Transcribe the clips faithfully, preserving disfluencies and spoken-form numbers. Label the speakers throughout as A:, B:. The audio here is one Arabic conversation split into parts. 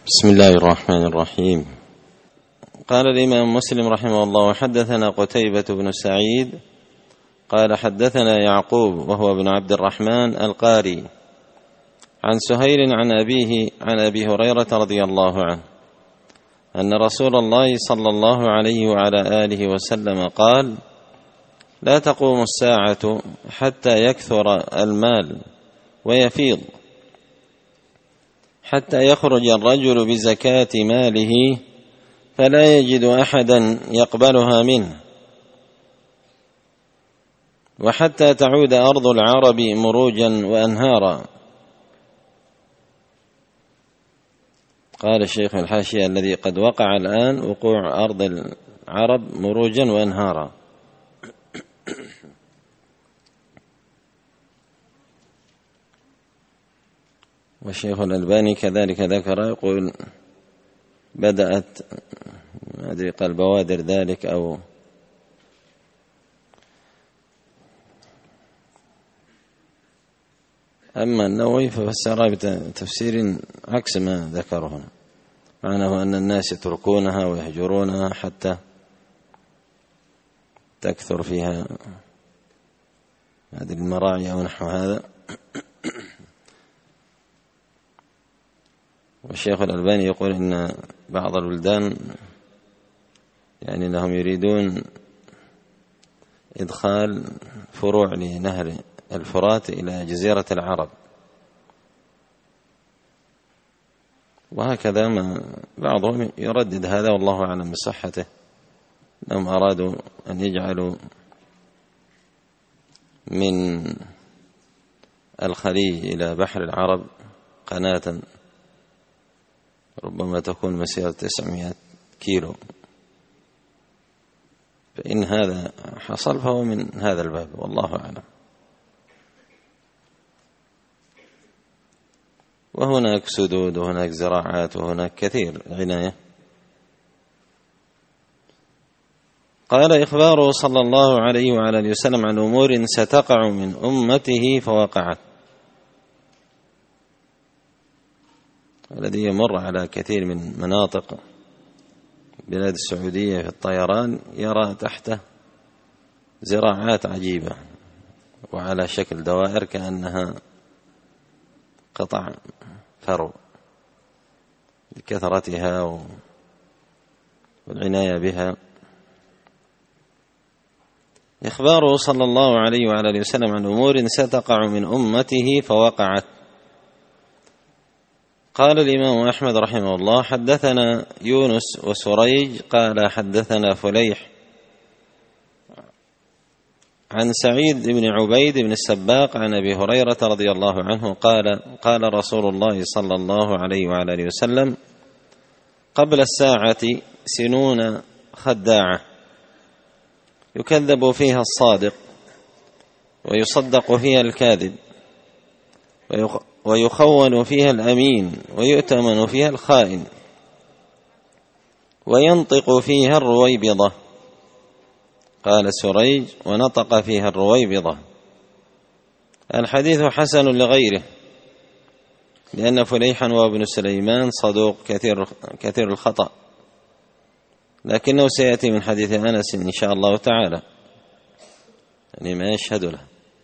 A: بسم الله الرحمن الرحيم. قال الإمام مسلم رحمه الله: حدثنا قتيبة بن سعيد قال حدثنا يعقوب وهو بن عبد الرحمن القاري عن سهيل عن أبيه عن أبي هريرة رضي الله عنه أن رسول الله صلى الله عليه وعلى آله وسلم قال: لا تقوم الساعة حتى يكثر المال ويفيض، حتى يخرج الرجل بزكاة ماله فلا يجد أحدا يقبلها منه، وحتى تعود أرض العرب مروجا وأنهارا. قال الشيخ الحاشية: الذي قد وقع الآن وقوع أرض العرب مروجا وأنهارا. والشيخ الألباني كذلك ذكر، يقول: بدأت ما أدري قال بوادر ذلك أو أما النووي ففسرها بتفسير عكس ما ذكره هنا، معناه أن الناس يتركونها ويهجرونها حتى تكثر فيها هذه المراعي أو نحو هذا. والشيخ الألباني يقول إن بعض البلدان يعني أنهم يريدون إدخال فروع لنهر الفرات إلى جزيرة العرب، وهكذا ما بعضهم يردد هذا والله أعلم بصحته. أنهم أرادوا أن يجعلوا من الخليج إلى بحر العرب قناة ربما تكون مسيرة تسعمائة كيلو، فإن هذا حصل فهو من هذا الباب والله أعلم. وهناك سدود وهناك زراعات وهناك كثير عناية. قال: إخباره صلى الله عليه وعلى آله وسلم عن أمور ستقع من أمته فوقعت. الذي يمر على كثير من مناطق بلاد السعودية في الطيران يرى تحته زراعات عجيبة وعلى شكل دوائر كأنها قطع فرو لكثرتها والعناية بها. إخباره صلى الله عليه وعلى آله وسلم عن أمور ستقع من أمته فوقعت. قال الإمام أحمد رحمه الله: حدثنا يونس وسريج قال حدثنا فليح عن سعيد بن عبيد بن السباق عن أبي هريرة رضي الله عنه قال: قال رسول الله صلى الله عليه وعلى آله وسلم: قبل الساعة سنون خداعة يكذب فيها الصادق ويصدق فيها الكاذب، ويخون فيها الأمين ويؤتمن فيها الخائن، وينطق فيها الرويبضة. قال سريج: ونطق فيها الرويبضة. الحديث حسن لغيره، لأن فليحا وابن سليمان صدوق كثير, كثير الخطأ، لكنه سيأتي من حديث أنس إن شاء الله تعالى، يعني ما يشهد له.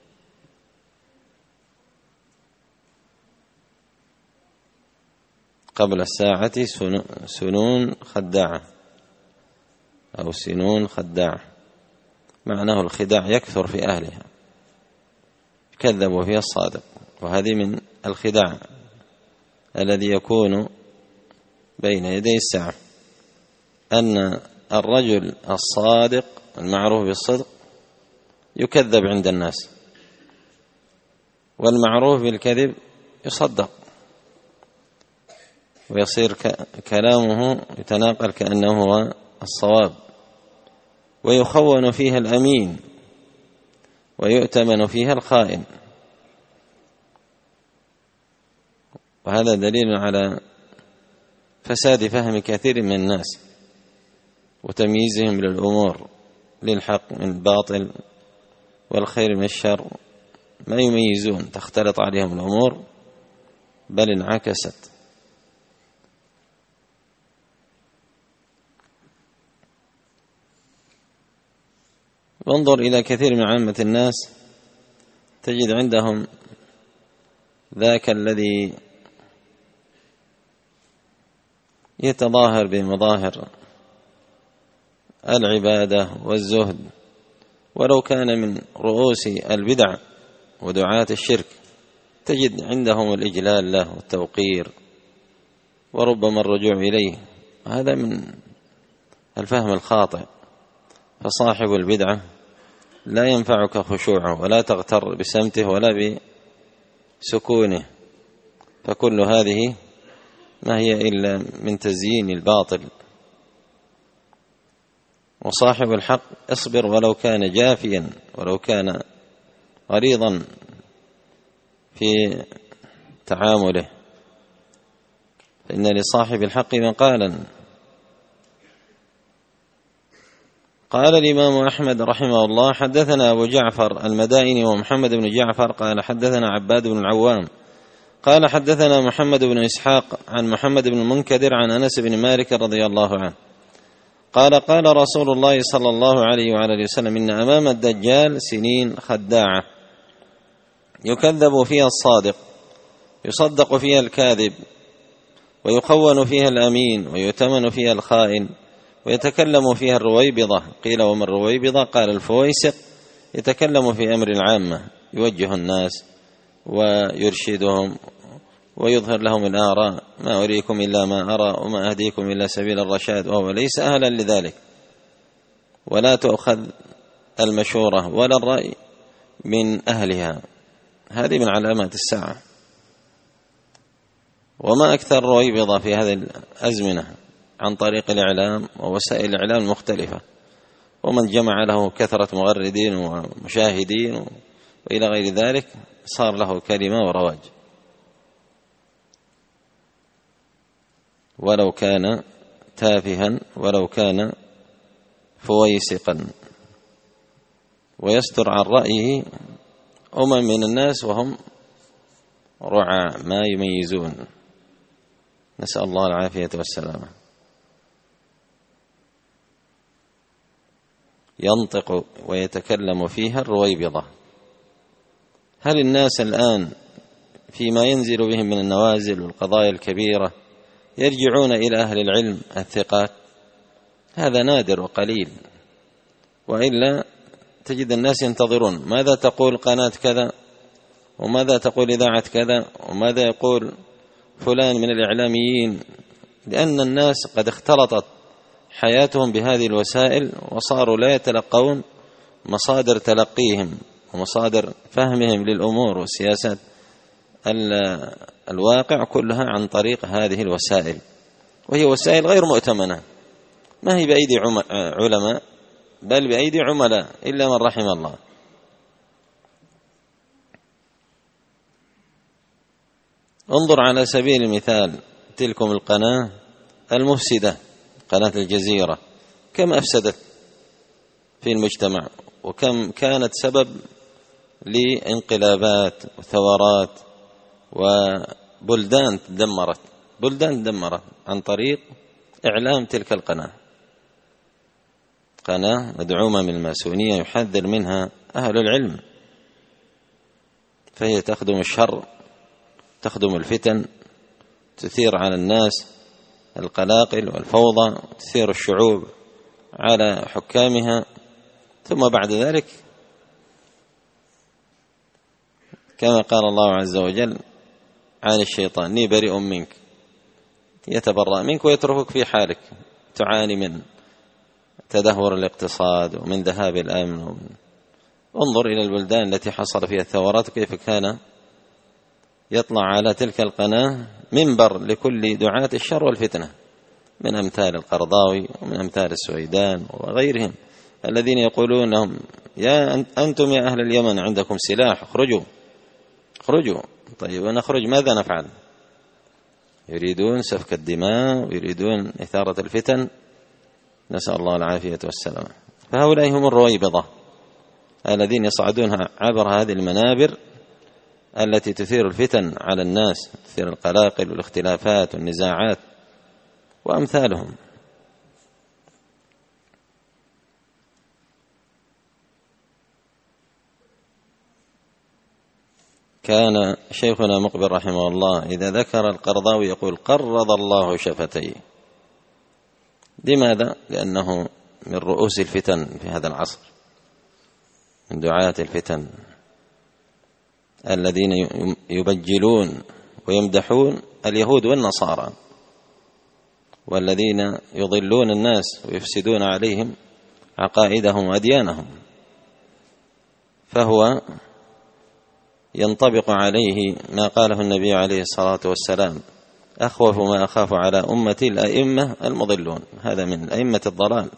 A: قبل الساعة سنون خداعة أو سنون خداعة، معناه الخداع يكثر في أهلها، كذبوا فيها الصادق. وهذه من الخداع الذي يكون بين يدي الساعة، أن الرجل الصادق المعروف بالصدق يكذب عند الناس، والمعروف بالكذب يصدق، ويصير كلامه يتناقل كأنه هو الصواب. ويخون فيها الأمين ويؤتمن فيها الخائن. وهذا دليل على فساد فهم كثير من الناس وتمييزهم للأمور، للحق من الباطل والخير من الشر، ما يميزون، تختلط عليهم الأمور بل انعكست. وانظر إلى كثير من عامة الناس تجد عندهم ذاك الذي يتظاهر بمظاهر العبادة والزهد، ولو كان من رؤوس البدع ودعاة الشرك، تجد عندهم الإجلال له والتوقير وربما الرجوع إليه. هذا من الفهم الخاطئ. فصاحب البدعة لا ينفعك خشوعه، ولا تغتر بسمته ولا بسكونه، فكل هذه ما هي إلا من تزيين الباطل. وصاحب الحق اصبر ولو كان جافيا، ولو كان غليظا في تعامله، فإن لصاحب الحق مقالا. قال الإمام أحمد رحمه الله: حدثنا أبو جعفر المدائني ومحمد بن جعفر قال حدثنا عباد بن العوام قال حدثنا محمد بن إسحاق عن محمد بن المنكدر عن أنس بن مالك رضي الله عنه قال قال رسول الله صلى الله عليه وعلى اله وسلم: إن أمام الدجال سنين خداعة يكذب فيها الصادق، يصدق فيها الكاذب، ويخون فيها الأمين، ويؤتمن فيها الخائن، ويتكلم فيها الرويبضة. قيل: وما الرويبضة؟ قال: الفويسق، يتكلم في أمر العامة، يوجه الناس ويرشدهم ويظهر لهم الآراء: ما أريكم إلا ما أرى وما أهديكم إلا سبيل الرشاد، وهو ليس أهلا لذلك، ولا تؤخذ المشورة ولا الرأي من أهلها. هذه من علامات الساعة. وما أكثر الرويبضة في هذه الأزمنة عن طريق الإعلام ووسائل الإعلام المختلفة، ومن جمع له كثرة مغردين ومشاهدين وإلى غير ذلك صار له كلمة ورواج، ولو كان تافها، ولو كان فويسقا، ويستر عن رأيه أمم من الناس وهم رعى ما يميزون، نسأل الله العافية والسلامة. ينطق ويتكلم فيها الرويبضة. هل الناس الآن فيما ينزل بهم من النوازل والقضايا الكبيرة يرجعون إلى أهل العلم الثقات؟ هذا نادر وقليل، وإلا تجد الناس ينتظرون ماذا تقول قناة كذا، وماذا تقول إذاعة كذا، وماذا يقول فلان من الإعلاميين، لأن الناس قد اختلطت حياتهم بهذه الوسائل، وصاروا لا يتلقون مصادر تلقيهم ومصادر فهمهم للأمور والسياسات الواقع كلها عن طريق هذه الوسائل، وهي وسائل غير مؤتمنة، ما هي بأيدي علماء بل بأيدي عملاء إلا من رحم الله. انظر على سبيل المثال تلكم القناة المفسدة، قناة الجزيرة، كم أفسدت في المجتمع، وكم كانت سبب لانقلابات وثورات، وبلدان تدمرت، بلدان تدمرت عن طريق إعلام تلك القناة. قناة مدعومة من الماسونية يحذر منها أهل العلم، فهي تخدم الشر، تخدم الفتن، تثير على الناس القلاقل والفوضى، تثير الشعوب على حكامها، ثم بعد ذلك كما قال الله عز وجل عن الشيطان: إني بريء منك، يتبرأ منك ويتركك في حالك، تعاني من تدهور الاقتصاد ومن ذهاب الأمن. ومن انظر إلى البلدان التي حصل فيها الثورات، كيف كان يطلع على تلك القناة منبر لكل دعاة الشر والفتنة، من أمثال القرضاوي ومن أمثال السويدان وغيرهم، الذين يقولون لهم: يا أنتم يا أهل اليمن عندكم سلاح، اخرجوا اخرجوا. طيب ونخرج ماذا نفعل؟ يريدون سفك الدماء ويريدون إثارة الفتن، نسأل الله العافية والسلامة. فهؤلاء هم الرويبضة الذين يصعدون عبر هذه المنابر التي تثير الفتن على الناس، تثير القلاقل والاختلافات والنزاعات وأمثالهم. كان شيخنا مقبل رحمه الله إذا ذكر القرضاوي يقول قرض الله شفتيه. لماذا؟ لأنه من رؤوس الفتن في هذا العصر، من دعاة الفتن الذين يبجلون ويمدحون اليهود والنصارى، والذين يضلون الناس ويفسدون عليهم عقائدهم وأديانهم، فهو ينطبق عليه ما قاله النبي عليه الصلاة والسلام: أخوف ما أخاف على أمتي الأئمة المضلون. هذا من أئمة الضلال.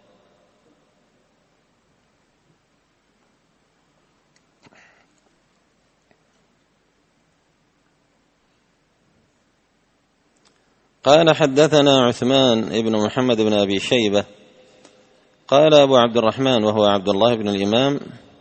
A: قال حدثنا عثمان بن محمد بن أبي شيبة قال أبو عبد الرحمن وهو عبد الله بن الإمام،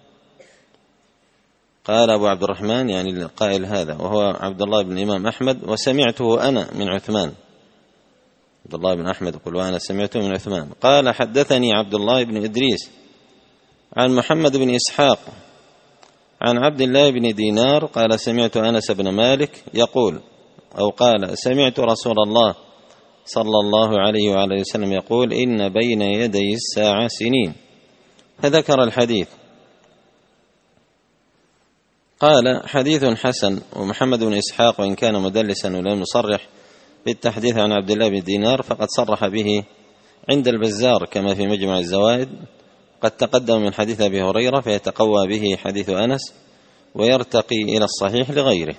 A: قال أبو عبد الرحمن يعني القائل هذا وهو عبد الله بن الإمام أحمد، وسمعته أنا من عثمان. عبد الله بن أحمد يقول وأنا سمعته من عثمان. قال حدثني عبد الله بن إدريس عن محمد بن إسحاق عن عبد الله بن دينار قال سمعت أنس بن مالك يقول أو قال سمعت رسول الله صلى الله عليه وعلى وسلم يقول: إن بين يدي الساعة سنين، فذكر الحديث. قال حديث حسن. ومحمد بن إسحاق وإن كان مدلسا ولم يصرح بالتحديث عن عبد الله بن دينار فقد صرح به عند البزار كما في مجمع الزوائد، قد تقدم من حديث أبي هريرة فيتقوى به حديث أنس ويرتقي إلى الصحيح لغيره.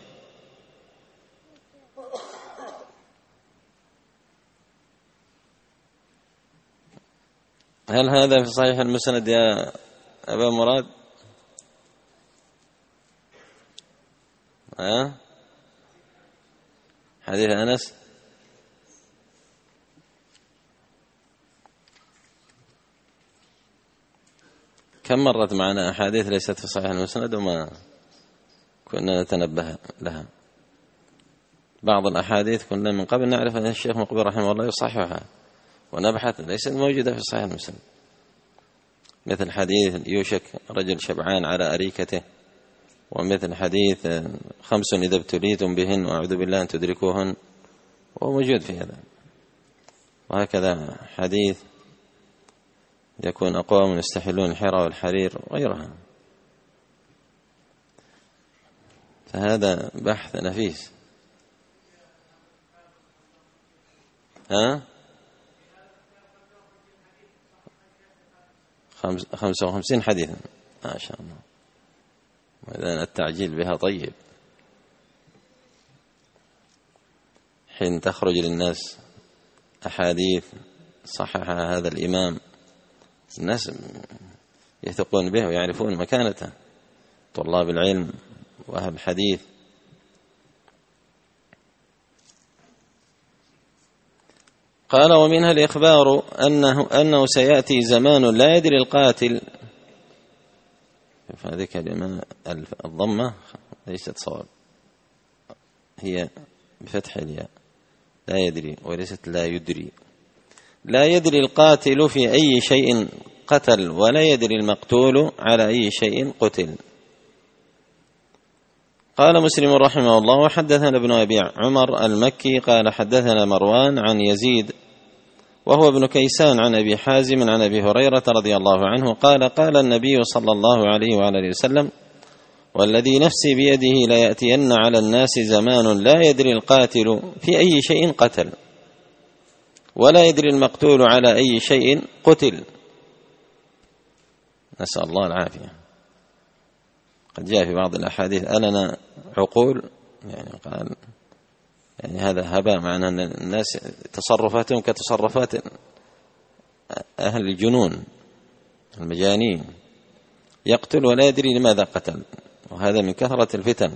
A: هل هذا في صحيح المسند يا أبا مراد؟ ها؟ حديث أنس كم مرت معنا أحاديث ليست في صحيح المسند وما كنا نتنبه لها؟ بعض الأحاديث كنا من قبل نعرف أن الشيخ مقبل رحمه الله يصححها ونبحث ليست موجودة في صحيح المسند، مثل حديث يوشك رجل شبعان على أريكته، ومثل حديث خمس إذا ابتليتم بهن وأعوذ بالله أن تدركوهن، وهو موجود في هذا. وهكذا حديث يكون أقوام يستحلون الحرى والحرير وغيرها. فهذا بحث نفيس. ها؟ خمسة وخمسين حديثا ما شاء الله، وإذا التعجيل بها طيب حين تخرج للناس أحاديث صححها هذا الإمام، الناس يثقون به ويعرفون مكانته، طلاب العلم وأهل الحديث. قال ومنها الإخبار أنه, أنه سيأتي زمان لا يدري القاتل، فهذه كلمة الضمة ليست صواب، هي بفتح الياء، لا يدري وليست لا يدري. لا يدري القاتل في أي شيء قتل ولا يدري المقتول على أي شيء قتل. قال مسلم رحمه الله وحدثنا ابن أبي عمر المكي قال حدثنا مروان عن يزيد وهو ابن كيسان عن أبي حازم عن أبي هريرة رضي الله عنه قال قال النبي صلى الله عليه وآله وسلم: والذي نفسي بيده ليأتين على الناس زمان لا يدري القاتل في أي شيء قتل ولا يدري المقتول على أي شيء قتل. نسأل الله العافية. قد جاء في بعض الأحاديث ألنا عقول، يعني قال يعني هذا هباء، معناه أن الناس تصرفاتهم كتصرفات أهل الجنون المجانين، يقتل ولا يدري لماذا قتل، وهذا من كثرة الفتن،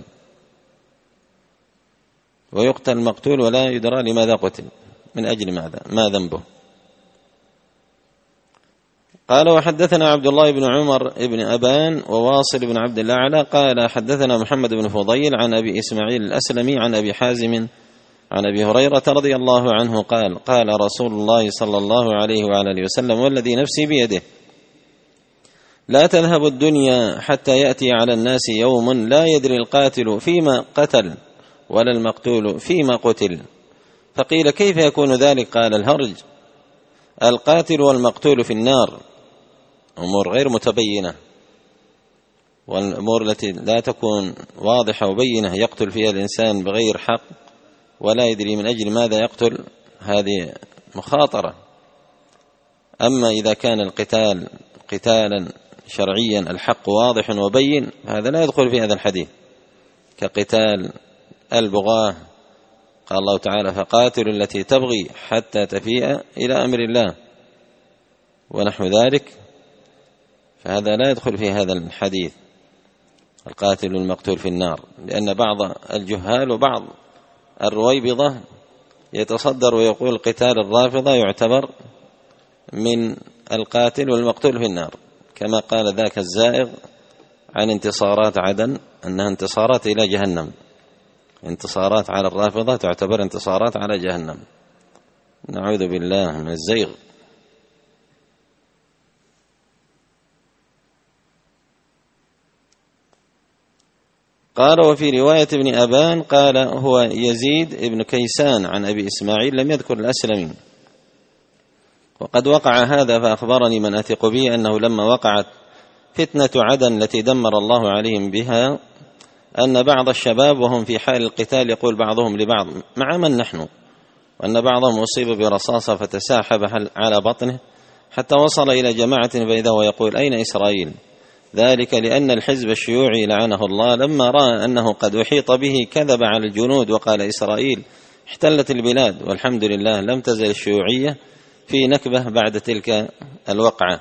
A: ويقتل المقتول ولا يدرى لماذا قتل، من أجل ماذا، ما ذنبه. قال وحدثنا عبد الله بن عمر بن أبان وواصل بن عبد الأعلى قال حدثنا محمد بن فضيل عن أبي إسماعيل الأسلمي عن أبي حازم عن أبي هريرة رضي الله عنه قال قال رسول الله صلى الله عليه وعلى آله وسلم: والذي نفسي بيده لا تذهب الدنيا حتى يأتي على الناس يوم لا يدري القاتل فيما قتل ولا المقتول فيما قتل. فقيل كيف يكون ذلك؟ قال الهرج، القاتل والمقتول في النار، أمور غير متبينة، والأمور التي لا تكون واضحة وبينة يقتل فيها الإنسان بغير حق ولا يدري من أجل ماذا يقتل، هذه مخاطرة. أما إذا كان القتال قتالا شرعيا الحق واضح وبين، هذا لا يدخل في هذا الحديث، كقتال البغاة، قال الله تعالى فقاتلوا التي تبغي حتى تفيء إلى أمر الله ونحو ذلك، فهذا لا يدخل في هذا الحديث القاتل والمقتول في النار، لأن بعض الجهال وبعض الرويبضة يتصدر ويقول قتال الرافضة يعتبر من القاتل والمقتول في النار، كما قال ذاك الزائغ عن انتصارات عدن أنها انتصارات إلى جهنم، انتصارات على الرافضة تعتبر انتصارات على جهنم، نعوذ بالله من الزيغ. قال وفي رواية ابن أبان قال هو يزيد ابن كيسان عن أبي إسماعيل لم يذكر الأسلمي. وقد وقع هذا فأخبرني من أثق به أنه لما وقعت فتنة عدن التي دمر الله عليهم بها أن بعض الشباب وهم في حال القتال يقول بعضهم لبعض مع من نحن، وأن بعضهم أصيب برصاصة فتساحب على بطنه حتى وصل إلى جماعة فإذا هو يقول أين إسرائيل؟ ذلك لأن الحزب الشيوعي لعنه الله لما رأى أنه قد أحيط به كذب على الجنود وقال إسرائيل احتلت البلاد، والحمد لله لم تزل الشيوعية في نكبة بعد تلك الوقعة.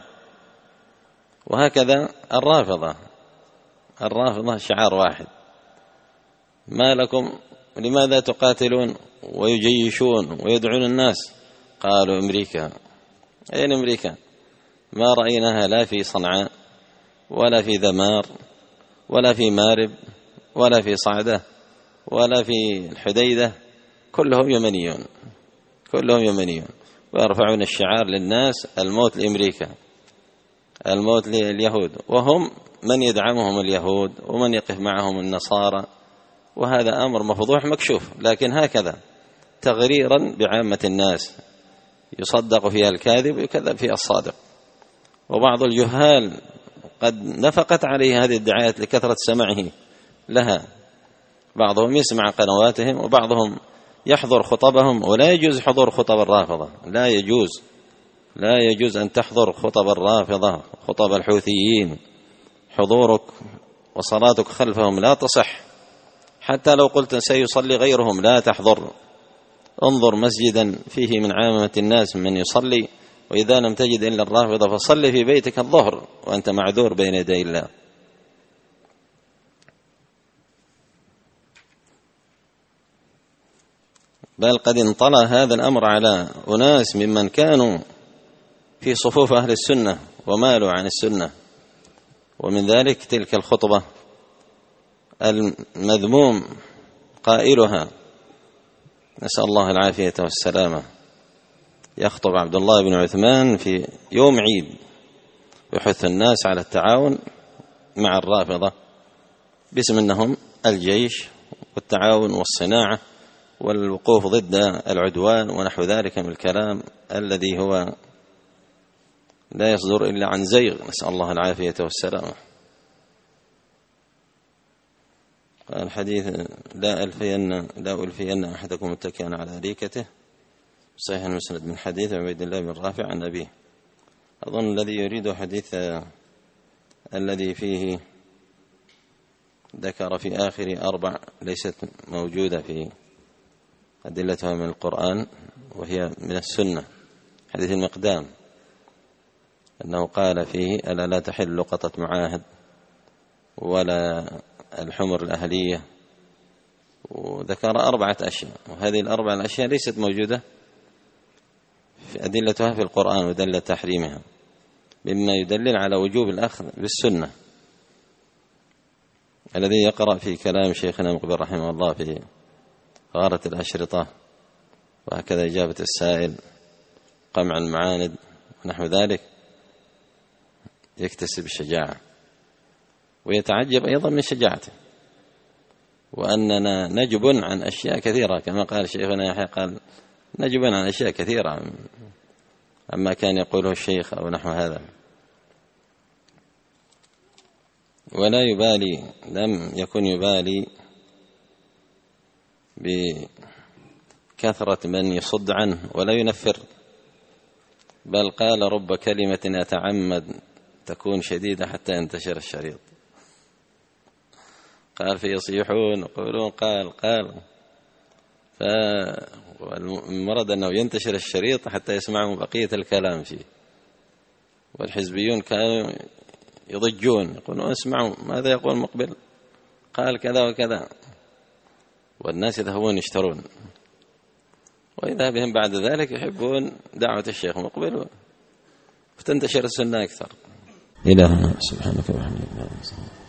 A: وهكذا الرافضة، الرافضة شعار واحد، ما لكم لماذا تقاتلون ويجيشون ويدعون الناس؟ قالوا أمريكا. أين أمريكا؟ ما رأيناها لا في صنعاء ولا في ذمار ولا في مارب ولا في صعدة ولا في الحديدة، كلهم يمنيون، كلهم يمنيون، ويرفعون الشعار للناس الموت لأمريكا، الموت لليهود، وهم من يدعمهم اليهود ومن يقف معهم النصارى، وهذا أمر مفضوح مكشوف، لكن هكذا تغريرا بعامة الناس يصدق فيها الكاذب ويكذب فيها الصادق. وبعض الجهال قد نفقت عليه هذه الدعايات لكثرة سمعه لها، بعضهم يسمع قنواتهم وبعضهم يحضر خطبهم، ولا يجوز حضور خطب الرافضة، لا يجوز، لا يجوز أن تحضر خطب الرافضة، خطب الحوثيين، حضورك وصلاتك خلفهم لا تصح، حتى لو قلت سيصلي غيرهم لا تحضر. انظر مسجدا فيه من عامة الناس من يصلي، وإذا لم تجد إلا الرافضة فصل في بيتك الظهر وأنت معذور بين يدي الله. بل قد انطلى هذا الأمر على أناس ممن كانوا في صفوف أهل السنة ومالوا عن السنة، ومن ذلك تلك الخطبة المذموم قائلها، نسأل الله العافية والسلامة، يخطب عبد الله بن عثمان في يوم عيد يحث الناس على التعاون مع الرافضة باسم أنهم الجيش والتعاون والصناعة والوقوف ضد العدوان ونحو ذلك من الكلام الذي هو لا يصدر إلا عن زيغ، نسأل الله العافية والسلامة. الحديث لا ألفين لا ألفين أحدكم متكئا على أريكته، صحيح المسند من حديث عبيد الله بن رافع عن أبيه. أظن الذي يريد حديث الذي فيه ذكر في آخر أربع ليست موجودة في أدلتها من القرآن وهي من السنة، حديث المقدام أنه قال فيه ألا لا تحل لقطة معاهد ولا الحمر الأهلية، وذكر أربعة أشياء، وهذه الأربع الأشياء ليست موجودة في أدلتها في القرآن ودل تحريمها، مما يدلل على وجوب الأخذ بالسنة. الذي يقرأ في كلام شيخنا مقبل رحمه الله في غارة الأشرطة وهكذا إجابة السائل قمع المعاند ونحو ذلك، يكتسب الشجاعة، ويتعجب أيضا من شجاعته، وأننا نجب عن أشياء كثيرة كما قال شيخنا يحيى، قال نجب عن أشياء كثيرة عما كان يقوله الشيخ أو نحو هذا. ولا يبالي، لم يكن يبالي بكثرة من يصد عنه ولا ينفر، بل قال رب كلمة أتعمد تكون شديدة حتى ينتشر الشريط. قال فيصيحون يقولون قال قال، فالمرض أنه ينتشر الشريط حتى يسمعوا بقية الكلام فيه. والحزبيون كانوا يضجون يقولون اسمعوا ماذا يقول مقبل، قال كذا وكذا، والناس يذهبون يشترون، وإذا بهم بعد ذلك يحبون دعوة الشيخ مقبل وتنتشر السنة أكثر. إلهنا سبحانك وبحمدك.